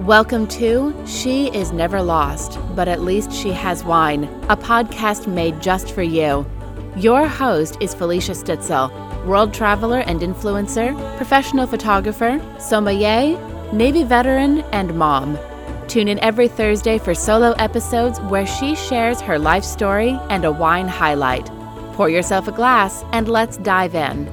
Welcome to She Is Never Lost, but at least she has wine, a podcast made just for you. Your host is Felicia Stitzel, world traveler and influencer, professional photographer, sommelier, Navy veteran, and mom. Tune in every Thursday for solo episodes where she shares her life story and a wine highlight. Pour yourself a glass and let's dive in.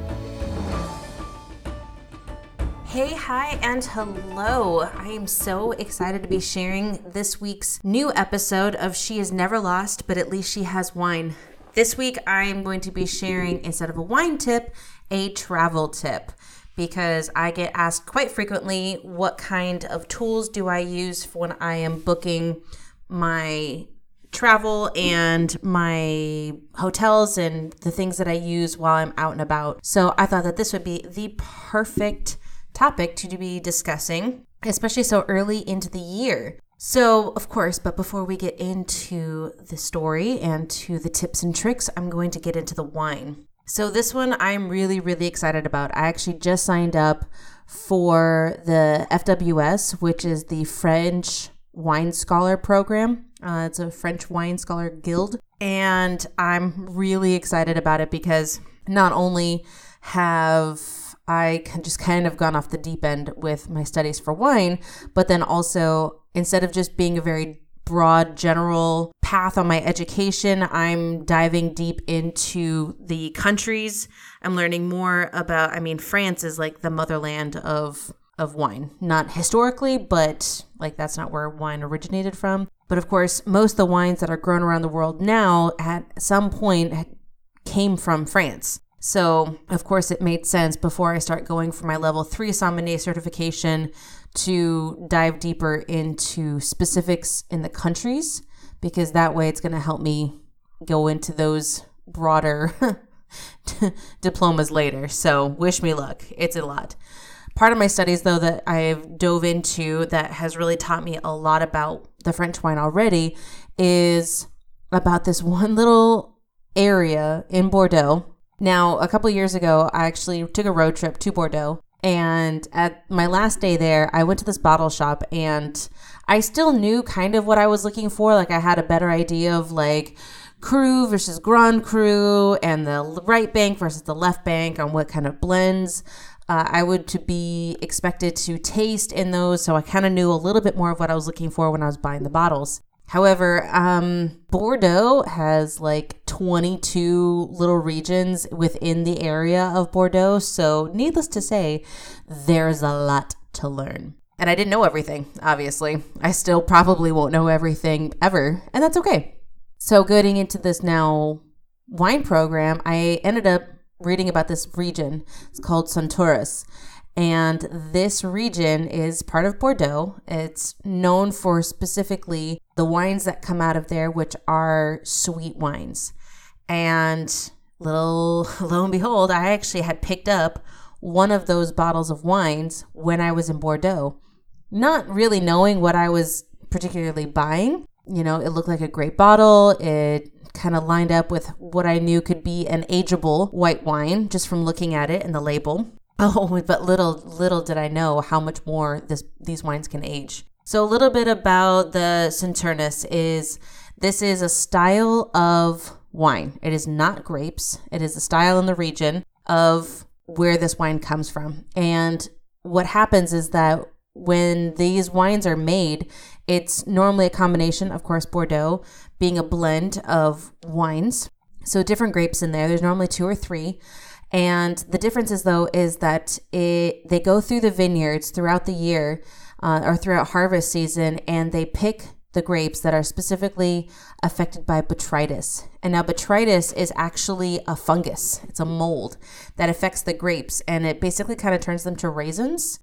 Hey, hi, and hello. I am so excited to be sharing this week's new episode of She Is Never Lost, but at least she has wine. This week, I am going to be sharing, instead of a wine tip, a travel tip, because I get asked quite frequently what kind of tools do I use when I am booking my travel and my hotels and the things that I use while I'm out and about. So I thought that this would be the perfect topic to be discussing, especially so early into the year. So, of course, but before we get into the story and to the tips and tricks, I'm going to get into the wine. So this one I'm really, really excited about. I actually just signed up for the FWS, which is the French Wine Scholar Program. It's a French Wine Scholar Guild. And I'm really excited about it because not only have I just kind of gone off the deep end with my studies for wine, but then also, instead of just being a very broad general path on my education, I'm diving deep into the countries. I'm learning more about, France is like the motherland of wine. Not historically, but like that's not where wine originated from. But of course, most of the wines that are grown around the world now at some point came from France. So, of course, it made sense before I start going for my level 3 sommelier certification to dive deeper into specifics in the countries, because that way it's going to help me go into those broader diplomas later. So, wish me luck. It's a lot. Part of my studies, though, that I've dove into that has really taught me a lot about the French wine already is about this one little area in Bordeaux. Now, a couple years ago, I actually took a road trip to Bordeaux, and at my last day there, I went to this bottle shop, and I still knew kind of what I was looking for. Like, I had a better idea of like Cru versus Grand Cru and the right bank versus the left bank on what kind of blends I would to be expected to taste in those. So I kind of knew a little bit more of what I was looking for when I was buying the bottles. However, Bordeaux has like 22 little regions within the area of Bordeaux. So needless to say, there's a lot to learn. And I didn't know everything, obviously. I still probably won't know everything ever, and that's okay. So getting into this now wine program, I ended up reading about this region. It's called Santoris. And this region is part of Bordeaux. It's known for specifically the wines that come out of there, which are sweet wines. And lo and behold, I actually had picked up one of those bottles of wines when I was in Bordeaux, not really knowing what I was particularly buying. You know, it looked like a great bottle. It kind of lined up with what I knew could be an ageable white wine just from looking at it and the label. Oh, but little did I know how much more these wines can age. So a little bit about the Santoris is this is a style of wine. It is not grapes. It is a style in the region of where this wine comes from. And what happens is that when these wines are made, it's normally a combination, of course, Bordeaux being a blend of wines. So different grapes in there. There's normally 2 or 3. And the difference is that they go through the vineyards throughout the year or throughout harvest season, and they pick the grapes that are specifically affected by botrytis. And now botrytis is actually a fungus. It's a mold that affects the grapes, and it basically kind of turns them to raisins.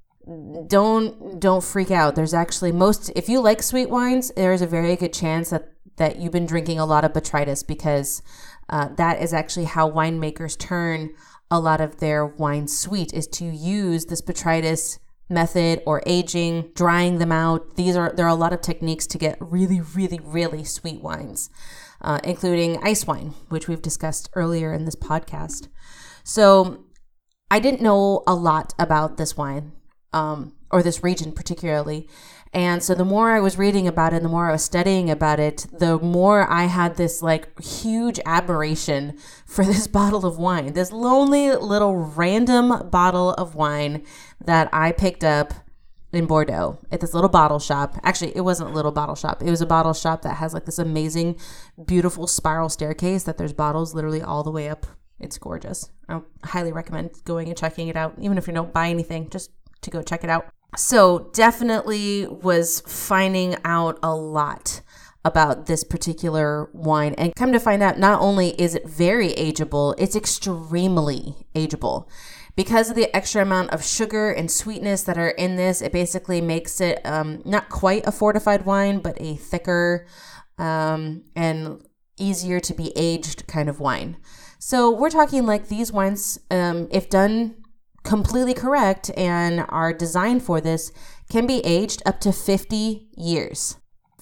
Don't freak out. There's actually if you like sweet wines, there's a very good chance that you've been drinking a lot of botrytis, because that is actually how winemakers turn a lot of their wine sweet, is to use this botrytis method or aging, drying them out. There are a lot of techniques to get really, really, really sweet wines, including ice wine, which we've discussed earlier in this podcast. So I didn't know a lot about this wine. or this region particularly. And so the more I was reading about it and the more I was studying about it, the more I had this like huge admiration for this bottle of wine, this lonely little random bottle of wine that I picked up in Bordeaux at this little bottle shop. Actually, it wasn't a little bottle shop. It was a bottle shop that has like this amazing, beautiful spiral staircase that there's bottles literally all the way up. It's gorgeous. I highly recommend going and checking it out. Even if you don't buy anything, just to go check it out. So definitely was finding out a lot about this particular wine, and come to find out, not only is it very ageable, it's extremely ageable. Because of the extra amount of sugar and sweetness that are in this, it basically makes it not quite a fortified wine, but a thicker and easier to be aged kind of wine. So we're talking like these wines, if done completely correct and are designed for this, can be aged up to 50 years.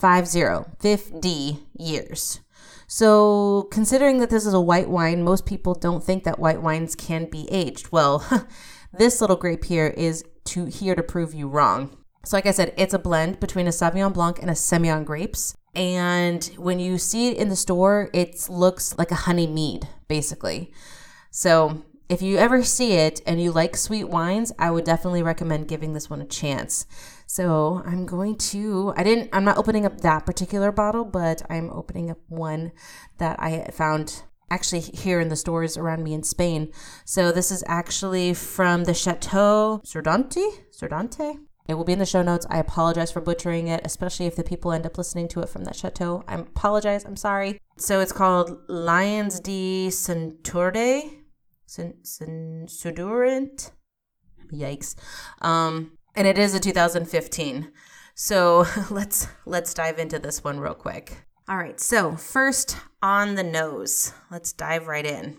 50 years. So considering that this is a white wine, most people don't think that white wines can be aged. Well, this little grape here is here to prove you wrong. So like I said, it's a blend between a Sauvignon Blanc and a Semillon grapes. And when you see it in the store, it looks like a honey mead, basically. So if you ever see it and you like sweet wines, I would definitely recommend giving this one a chance. So I'm not opening up that particular bottle, but I'm opening up one that I found actually here in the stores around me in Spain. So this is actually from the Chateau Sordante. It will be in the show notes. I apologize for butchering it, especially if the people end up listening to it from that chateau. I apologize. I'm sorry. So it's called Lions de Centurde. Sudurant. Yikes. And it is a 2015. So let's dive into this one real quick. All right. So first on the nose, let's dive right in.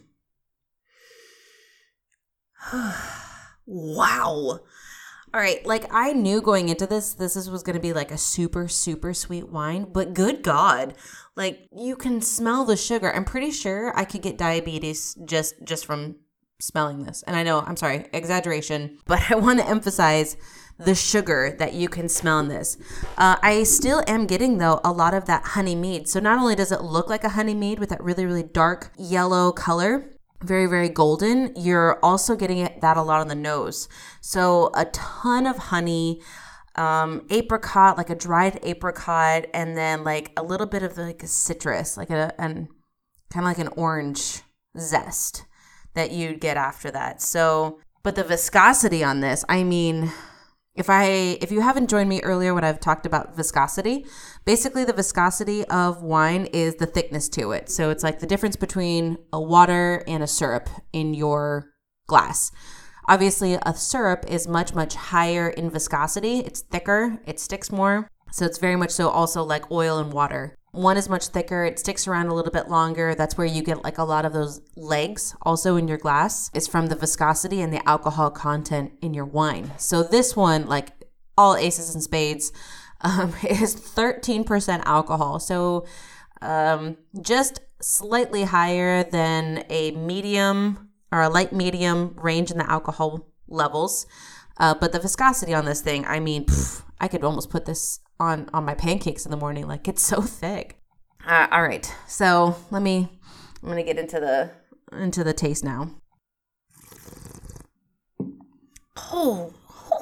Wow. All right, like I knew going into this was going to be like a super, super sweet wine, but good God, like you can smell the sugar. I'm pretty sure I could get diabetes just from smelling this. And I know, I'm sorry, exaggeration, but I want to emphasize the sugar that you can smell in this. I still am getting, though, a lot of that honey mead. So not only does it look like a honey mead with that really, really dark yellow color, very, very golden, you're also getting that a lot on the nose. So a ton of honey, apricot, like a dried apricot, and then like a little bit of like a citrus, like and kind of like an orange zest that you'd get after that. So, but the viscosity on this, I mean, if you haven't joined me earlier when I've talked about viscosity, basically the viscosity of wine is the thickness to it. So it's like the difference between a water and a syrup in your glass. Obviously, a syrup is much, much higher in viscosity. It's thicker, it sticks more. So it's very much so also like oil and water. One is much thicker. It sticks around a little bit longer. That's where you get like a lot of those legs also in your glass. It's from the viscosity and the alcohol content in your wine. So this one, like all aces and spades, is 13% alcohol. So just slightly higher than a medium or a light medium range in the alcohol levels. But the viscosity on this thing, I mean, I could almost put this on my pancakes in the morning. Like it's so thick. All right. So I'm going to get into the taste now. Oh,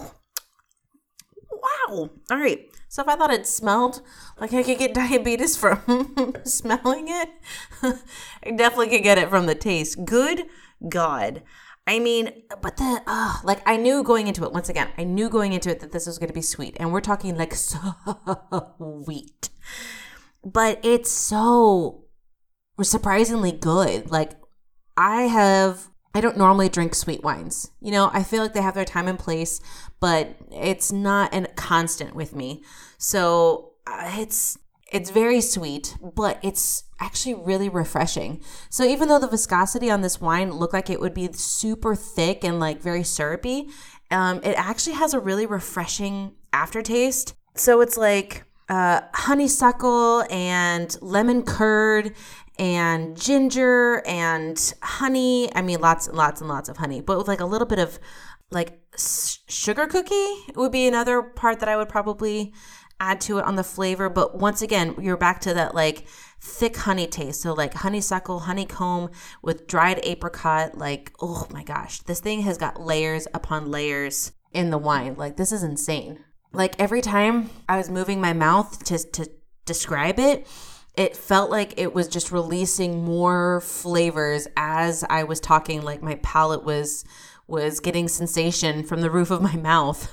wow. All right. So if I thought it smelled like I could get diabetes from smelling it, I definitely could get it from the taste. Good God. I mean, but like I knew going into it, once again, that this was going to be sweet. And we're talking like sweet. But it's so surprisingly good. Like I don't normally drink sweet wines. You know, I feel like they have their time and place, but it's not a constant with me. So it's very sweet, but it's actually really refreshing. So even though the viscosity on this wine looked like it would be super thick and like very syrupy, it actually has a really refreshing aftertaste. So it's like honeysuckle and lemon curd and ginger and honey. I mean, lots and lots and lots of honey, but with like a little bit of like sugar cookie would be another part that I would probably add to it on the flavor. But once again, you're back to that like thick honey taste. So like honeysuckle, honeycomb with dried apricot. Like, oh my gosh, this thing has got layers upon layers in the wine. Like, this is insane. Like, every time I was moving my mouth to describe it, it felt like it was just releasing more flavors as I was talking. Like, my palate was getting sensation from the roof of my mouth.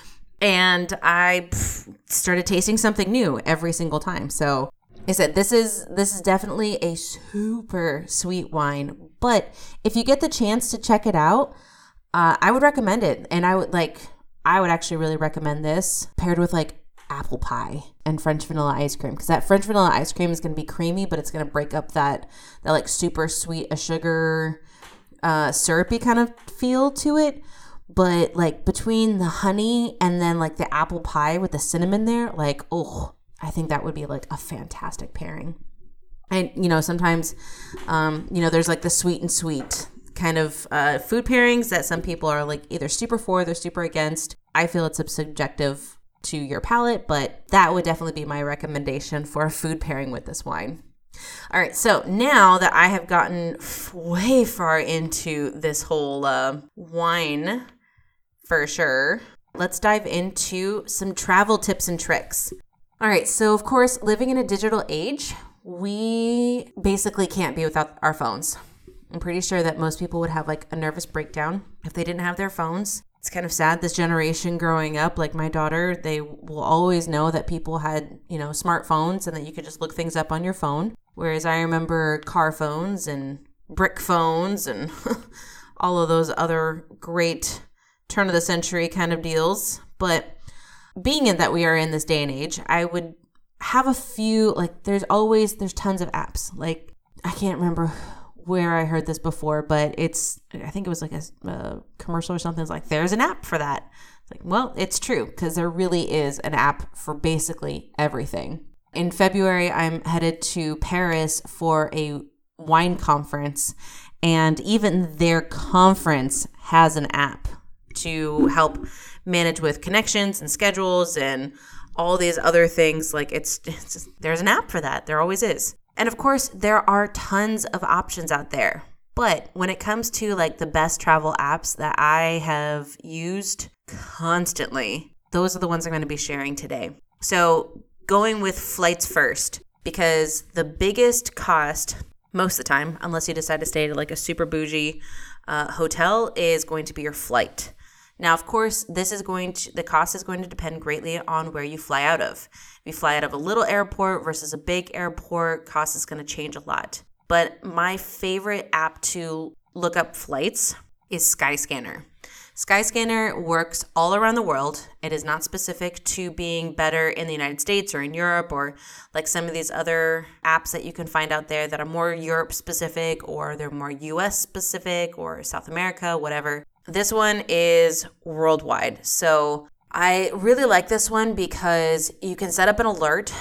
And I started tasting something new every single time. So I said, this is definitely a super sweet wine. But if you get the chance to check it out, I would recommend it. And I would actually really recommend this paired with like apple pie and French vanilla ice cream, because that French vanilla ice cream is going to be creamy, but it's going to break up that like super sweet, a sugar, syrupy kind of feel to it. But like between the honey and then like the apple pie with the cinnamon there, like, oh, I think that would be like a fantastic pairing. And, sometimes, there's like the sweet and sweet kind of food pairings that some people are like either super for, they're super against. I feel it's subjective to your palate, but that would definitely be my recommendation for a food pairing with this wine. All right, so now that I have gotten way far into this whole wine, for sure, let's dive into some travel tips and tricks. All right, so of course, living in a digital age, we basically can't be without our phones. I'm pretty sure that most people would have like a nervous breakdown if they didn't have their phones. It's kind of sad, this generation growing up, like my daughter, they will always know that people had, smartphones and that you could just look things up on your phone. Whereas I remember car phones and brick phones and all of those other great turn of the century kind of deals. But being in that we are in this day and age, I would have a few, like there's tons of apps. Like I can't remember where I heard this before, but I think it was like a commercial or something. It's like, there's an app for that. It's like, well, it's true, because there really is an app for basically everything. In February, I'm headed to Paris for a wine conference, and even their conference has an app to help manage with connections and schedules and all these other things. Like there's an app for that. There always is. And of course, there are tons of options out there. But when it comes to like the best travel apps that I have used constantly, those are the ones I'm going to be sharing today. So going with flights first, because the biggest cost most of the time, unless you decide to stay at like a super bougie hotel, is going to be your flight. Now, of course, the cost is going to depend greatly on where you fly out of. If you fly out of a little airport versus a big airport, cost is going to change a lot. But my favorite app to look up flights is Skyscanner. Skyscanner works all around the world. It is not specific to being better in the United States or in Europe, or like some of these other apps that you can find out there that are more Europe specific, or they're more US specific, or South America, whatever. This one is worldwide. So I really like this one because you can set up an alert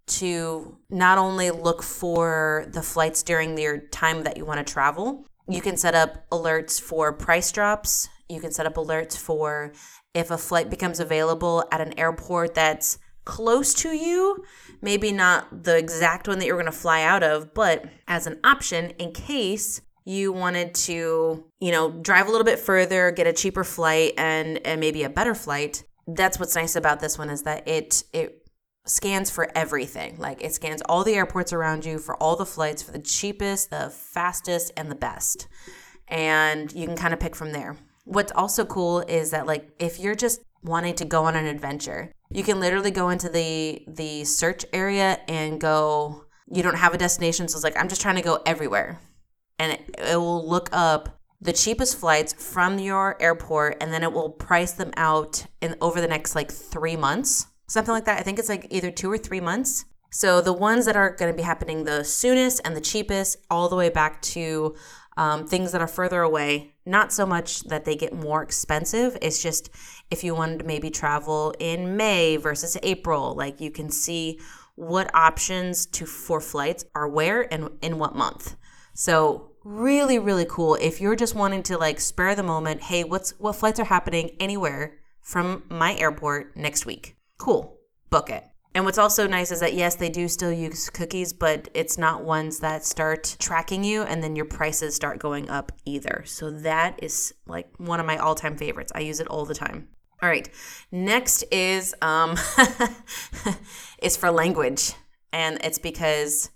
to not only look for the flights during your time that you want to travel. You can set up alerts for price drops. You can set up alerts for if a flight becomes available at an airport that's close to you, maybe not the exact one that you're going to fly out of, but as an option in case you wanted to, drive a little bit further, get a cheaper flight and maybe a better flight. That's what's nice about this one, is that it scans for everything. Like, it scans all the airports around you for all the flights, for the cheapest, the fastest, and the best. And you can kind of pick from there. What's also cool is that, like, if you're just wanting to go on an adventure, you can literally go into the search area and go, you don't have a destination, so it's like, I'm just trying to go everywhere. And it will look up the cheapest flights from your airport, and then it will price them out over the next like 3 months, something like that. I think it's like either 2 or 3 months. So the ones that are going to be happening the soonest and the cheapest, all the way back to things that are further away. Not so much that they get more expensive. It's just if you wanted to maybe travel in May versus April, like you can see what options for flights are where and in what month. So really, really cool. If you're just wanting to like spare the moment, hey, what flights are happening anywhere from my airport next week? Cool. Book it. And what's also nice is that, yes, they do still use cookies, but it's not ones that start tracking you and then your prices start going up either. So that is like one of my all-time favorites. I use it all the time. All right. Next is is for language. And it's because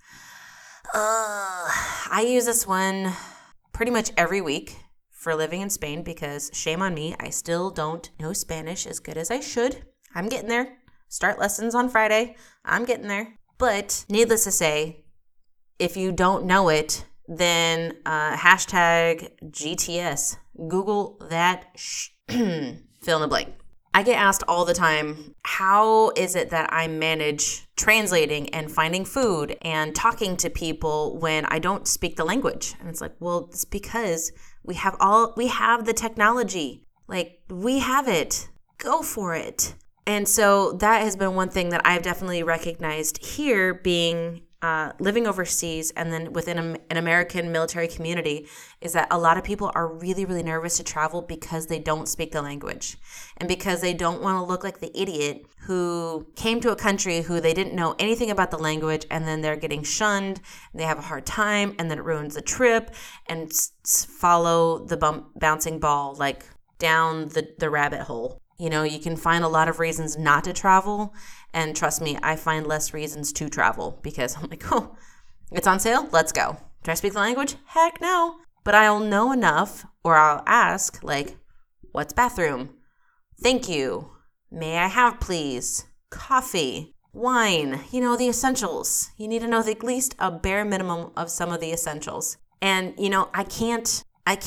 I use this one pretty much every week for living in Spain because shame on me, I still don't know Spanish as good as I should. I'm getting there. Start lessons on Friday. I'm getting there. But needless to say, if you don't know it, then hashtag GTS. Google that fill in the blank. I get asked all the time, how is it that I manage translating and finding food and talking to people when I don't speak the language? And it's like, well, it's because we have the technology. Like, we have it. Go for it. And so that has been one thing that I've definitely recognized here, being living overseas and then within an American military community, is that a lot of people are really, really nervous to travel because they don't speak the language and because they don't want to look like the idiot who came to a country who they didn't know anything about the language, and then they're getting shunned, and they have a hard time, and then it ruins the trip, and follow the bouncing ball like down the rabbit hole. You know, you can find a lot of reasons not to travel. And trust me, I find less reasons to travel because I'm like, oh, it's on sale? Let's go. Do I speak the language? Heck no. But I'll know enough, or I'll ask, like, what's bathroom? Thank you. May I have, please? Coffee. Wine. You know, the essentials. You need to know at least a bare minimum of some of the essentials. And, you know, I can't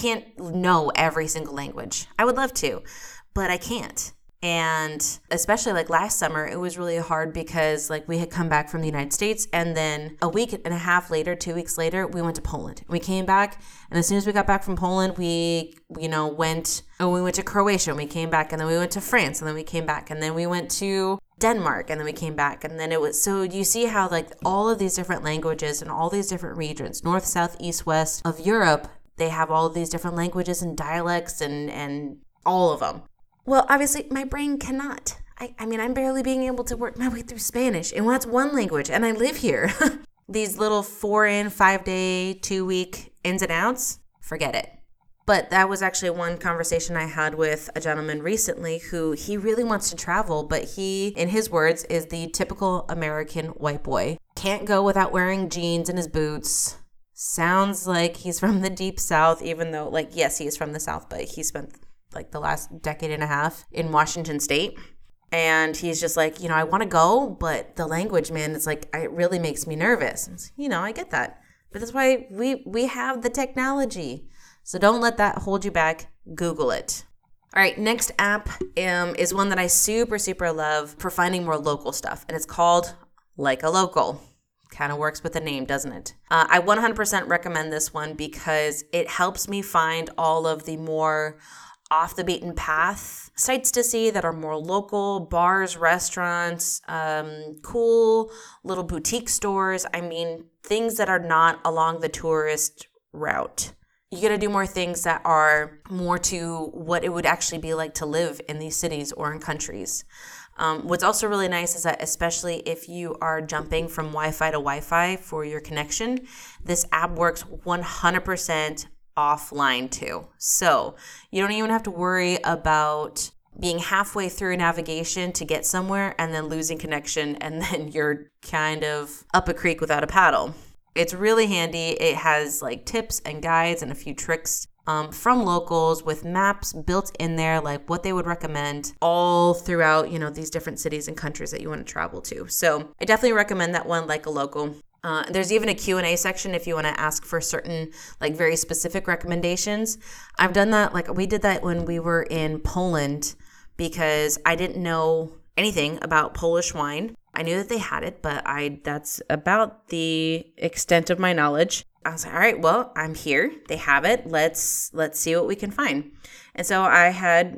know every single language. I would love to, but I can't. And especially like last summer, it was really hard because like we had come back from the United States, and then a week and a half later, 2 weeks later, we went to Poland. We came back, and as soon as we got back from Poland, we went to Croatia, and we came back, and then we went to France, and then we came back, and then we went to Denmark, and then we came back. And then it was, so you see how like all of these different languages and all these different regions, north, south, east, west of Europe, they have all of these different languages and dialects and all of them. Well, obviously, my brain cannot. I mean, I'm barely being able to work my way through Spanish, and that's one language, and I live here. These little 4-in, 5-day, 2-week ins and outs, forget it. But that was actually one conversation I had with a gentleman recently who he really wants to travel, but he, in his words, is the typical American white boy. Can't go without wearing jeans and his boots. Sounds like he's from the deep South, even though, like, yes, he is from the South, but he spent like the last decade and a half in Washington State. And he's just like, I want to go, but the language, man, it's like, it really makes me nervous. I get that. But that's why we have the technology. So don't let that hold you back. Google it. All right, next app is one that I super, super love for finding more local stuff. And it's called Like a Local. Kind of works with the name, doesn't it? I 100% recommend this one because it helps me find all of the more off the beaten path sites to see that are more local, bars, restaurants, cool little boutique stores. I mean, things that are not along the tourist route. You got to do more things that are more to what it would actually be like to live in these cities or in countries. What's also really nice is that especially if you are jumping from Wi-Fi to Wi-Fi for your connection, this app works 100% offline too. So you don't even have to worry about being halfway through navigation to get somewhere and then losing connection, and then you're kind of up a creek without a paddle. It's really handy. It has like tips and guides and a few tricks from locals with maps built in there, like what they would recommend all throughout, these different cities and countries that you want to travel to. So I definitely recommend that one, Like a Local. There's even a Q&A section if you want to ask for certain, like, very specific recommendations. I've done that. Like, we did that when we were in Poland because I didn't know anything about Polish wine. I knew that they had it, but that's about the extent of my knowledge. I was like, all right, well, I'm here. They have it. Let's see what we can find. And so I had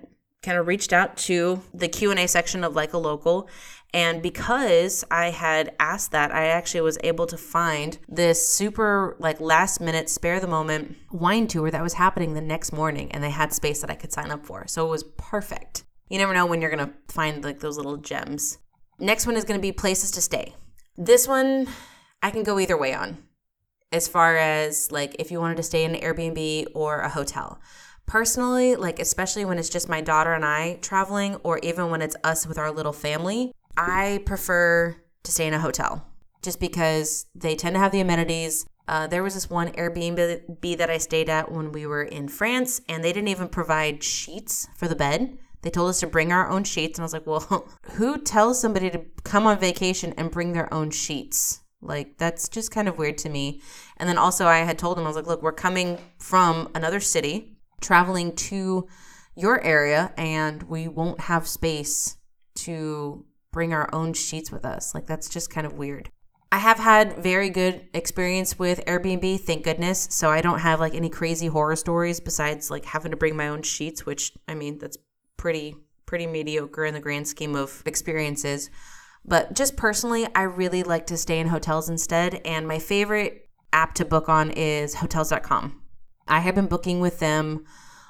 kind of reached out to the Q&A section of Like a Local. And because I had asked that, I actually was able to find this super like last minute spare the moment wine tour that was happening the next morning, and they had space that I could sign up for. So it was perfect. You never know when you're going to find like those little gems. Next one is going to be places to stay. This one I can go either way on, as far as like if you wanted to stay in an Airbnb or a hotel. Personally, like especially when it's just my daughter and I traveling, or even when it's us with our little family, I prefer to stay in a hotel just because they tend to have the amenities. There was this one Airbnb that I stayed at when we were in France, and they didn't even provide sheets for the bed. They told us to bring our own sheets, and I was like, well, who tells somebody to come on vacation and bring their own sheets? Like, that's just kind of weird to me. And then also I had told them, I was like, look, we're coming from another city, traveling to your area, and we won't have space to bring our own sheets with us. Like, that's just kind of weird. I have had very good experience with Airbnb, thank goodness. So I don't have like any crazy horror stories besides like having to bring my own sheets, which I mean, that's pretty mediocre in the grand scheme of experiences. But just personally, I really like to stay in hotels instead. And my favorite app to book on is Hotels.com. I have been booking with them.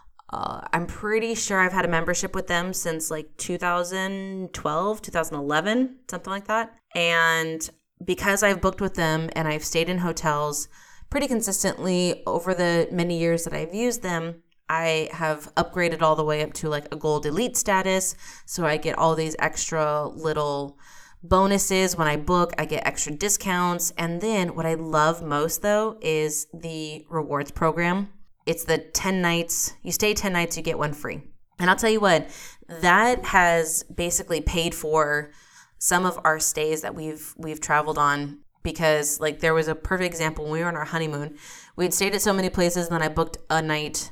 I'm pretty sure I've had a membership with them since like 2012, 2011, something like that. And because I've booked with them and I've stayed in hotels pretty consistently over the many years that I've used them, I have upgraded all the way up to like a gold elite status. So I get all these extra little bonuses when I book. I get extra discounts. And then what I love most though is the rewards program. It's the 10 nights. You stay 10 nights, you get one free. And I'll tell you what, that has basically paid for some of our stays that we've traveled on, because like there was a perfect example when we were on our honeymoon. We'd stayed at so many places, and then I booked a night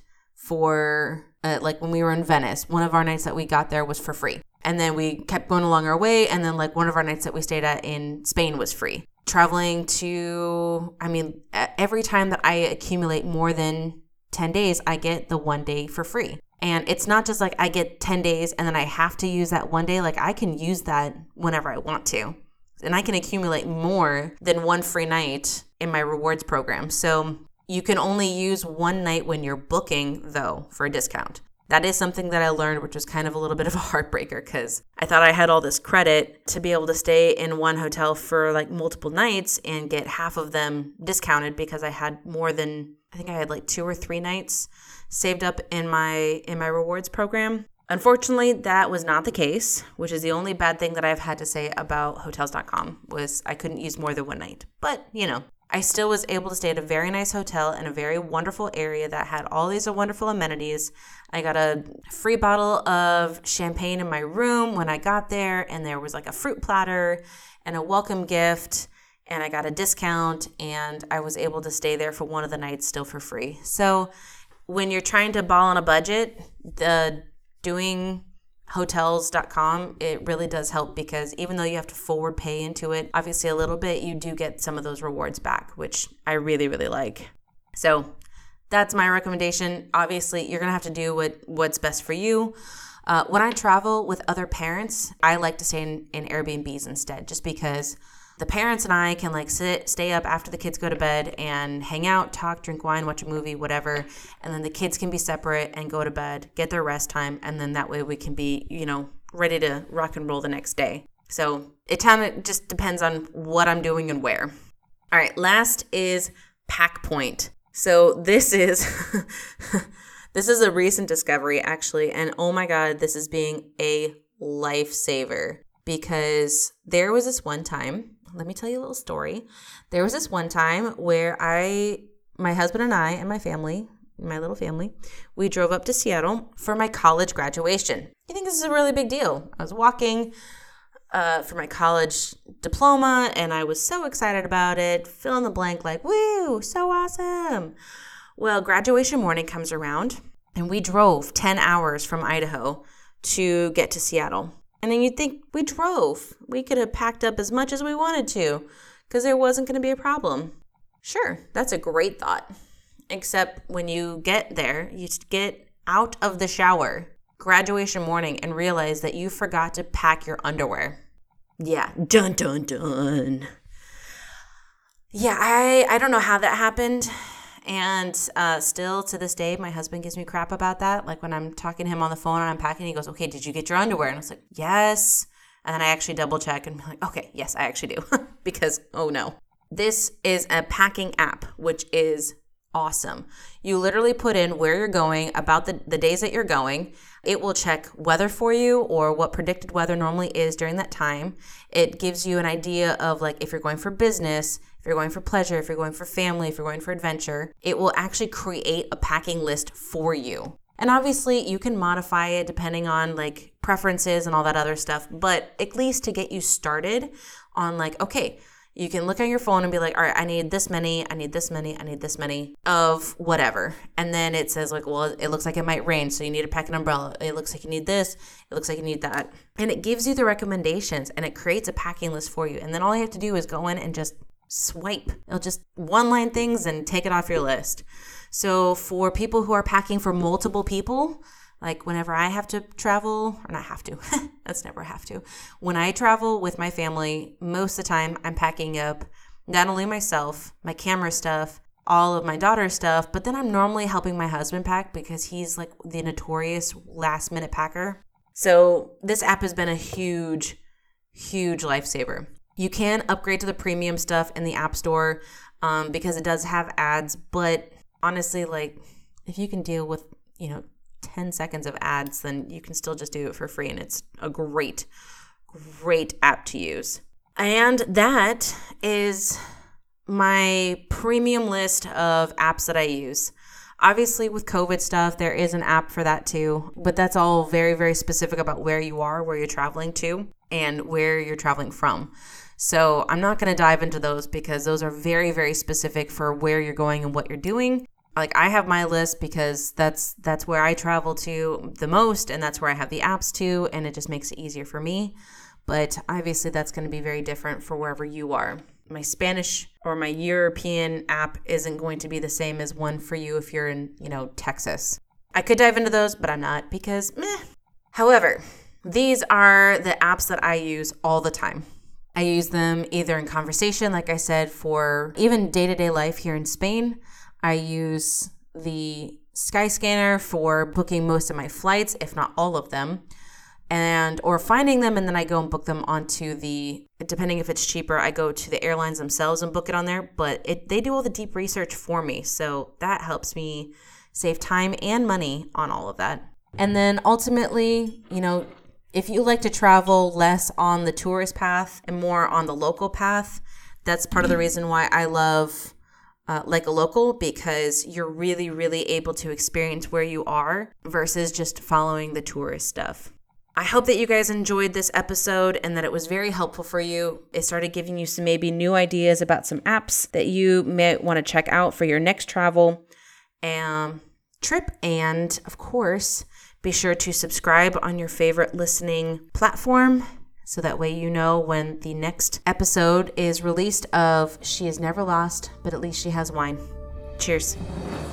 for like when we were in Venice. One of our nights that we got there was for free. And then we kept going along our way, and then like one of our nights that we stayed at in Spain was free. Traveling to, I mean, every time that I accumulate more than 10 days, I get the 1 day for free. And it's not just like I get 10 days and then I have to use that 1 day. Like I can use that whenever I want to. And I can accumulate more than one free night in my rewards program. So you can only use one night when you're booking, though, for a discount. That is something that I learned, which was kind of a little bit of a heartbreaker, because I thought I had all this credit to be able to stay in one hotel for like multiple nights and get half of them discounted because I had more than, I think I had like 2 or 3 nights saved up in my rewards program. Unfortunately, that was not the case, which is the only bad thing that I've had to say about Hotels.com was I couldn't use more than one night. But, you know, I still was able to stay at a very nice hotel in a very wonderful area that had all these wonderful amenities. I got a free bottle of champagne in my room when I got there, and there was like a fruit platter and a welcome gift, and I got a discount, and I was able to stay there for one of the nights still for free. So when you're trying to ball on a budget, doing Hotels.com, it really does help, because even though you have to forward pay into it, obviously a little bit, you do get some of those rewards back, which I really, really like. So that's my recommendation. Obviously, you're going to have to do what's best for you. When I travel with other parents, I like to stay in Airbnbs instead, just because the parents and I can like stay up after the kids go to bed and hang out, talk, drink wine, watch a movie, whatever. And then the kids can be separate and go to bed, get their rest time. And then that way we can be, you know, ready to rock and roll the next day. So it kind of just depends on what I'm doing and where. All right. Last is Pack Point. So this is, this is a recent discovery actually. And oh my God, this is being a lifesaver, because there was this one time, let me tell you a little story. There was this one time where my husband and I and my family, my little family, we drove up to Seattle for my college graduation. I think this is a really big deal. I was walking for my college diploma, and I was so excited about it. Fill in the blank, like, woo, so awesome. Well, graduation morning comes around, and we drove 10 hours from Idaho to get to Seattle. And then you'd think, we drove. We could have packed up as much as we wanted to, because there wasn't going to be a problem. Sure, that's a great thought. Except when you get there, you get out of the shower, graduation morning and realize that you forgot to pack your underwear. Yeah, dun dun dun. Yeah, I don't know how that happened. And still to this day, my husband gives me crap about that. Like when I'm talking to him on the phone and I'm packing, he goes, okay, did you get your underwear? And I was like, yes. And then I actually double check and be like, okay, yes, I actually do. Because, oh no. This is a packing app, which is awesome. You literally put in where you're going, about the days that you're going. It will check weather for you or what predicted weather normally is during that time. It gives you an idea of like if you're going for business, if you're going for pleasure, if you're going for family, if you're going for adventure. It will actually create a packing list for you. And obviously you can modify it depending on like preferences and all that other stuff, but at least to get you started on like, okay, you can look on your phone and be like, all right, I need this many, I need this many, I need this many of whatever. And then it says like, well, it looks like it might rain, so you need to pack an umbrella. It looks like you need this. It looks like you need that. And it gives you the recommendations and it creates a packing list for you. And then all you have to do is go in and just swipe. It'll just one-line things and take it off your list. So for people who are packing for multiple people, like whenever I have to travel, or not have to, that's never have to. When I travel with my family, most of the time I'm packing up not only myself, my camera stuff, all of my daughter's stuff, but then I'm normally helping my husband pack because he's like the notorious last minute packer. So this app has been a huge, huge lifesaver. You can upgrade to the premium stuff in the App Store because it does have ads, but honestly, like if you can deal with, 10 seconds of ads, then you can still just do it for free. And it's a great, great app to use. And that is my premium list of apps that I use. Obviously, with COVID stuff, there is an app for that too. But that's all very, very specific about where you are, where you're traveling to, and where you're traveling from. So I'm not going to dive into those because those are very, very specific for where you're going and what you're doing. Like I have my list because that's where I travel to the most and that's where I have the apps to, and it just makes it easier for me. But obviously that's going to be very different for wherever you are. My Spanish or my European app isn't going to be the same as one for you if you're in, Texas. I could dive into those, but I'm not because meh. However, these are the apps that I use all the time. I use them either in conversation, like I said, for even day-to-day life here in Spain. I use the Skyscanner for booking most of my flights, if not all of them, or finding them, and then I go and book them onto depending if it's cheaper, I go to the airlines themselves and book it on there, but they do all the deep research for me, so that helps me save time and money on all of that. And then ultimately, if you like to travel less on the tourist path and more on the local path, that's part of the reason why I love Like a Local, because you're really, really able to experience where you are versus just following the tourist stuff. I hope that you guys enjoyed this episode and that it was very helpful for you. It started giving you some maybe new ideas about some apps that you may want to check out for your next travel trip. And of course, be sure to subscribe on your favorite listening platform, so that way you know when the next episode is released of She Is Never Lost, but at least she has wine. Cheers.